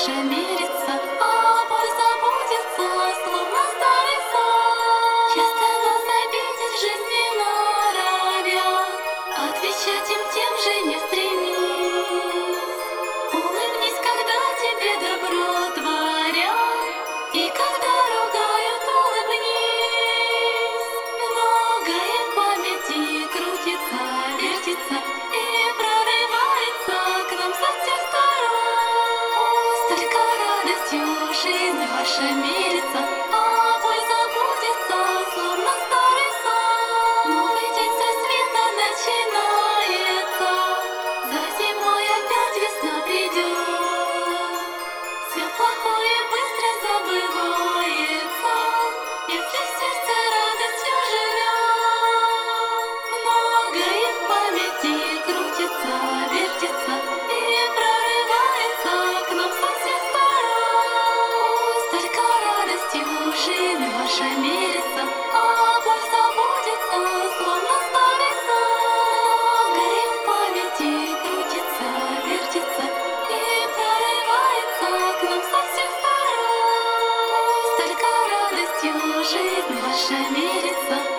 ваша мирится, а боль забудется, словно старый сон. Часто нас обидеть жизни норовят, отвечать им тем же не стремись. Улыбнись, когда тебе добро творят, и когда ругают, улыбнись. Многое в памяти крутится, вертится и прорывается к нам со всех сторон. Только радостью жизнь ваша мирится, а боль забудется, словно старый сон. Новый день с рассвета начинается, за зимой опять весна придет. Все плохое быстро забывается, если в сердце радостью живет. Многое в памяти крутится, вертится и прорывается к нам со всех сторон. Только радостью жизнь ваша мирится, а боль забудется, словно старый сон. Многое в памяти крутится, вертится и прорывается к нам со всех сторон. Только радостью жизнь ваша мирится.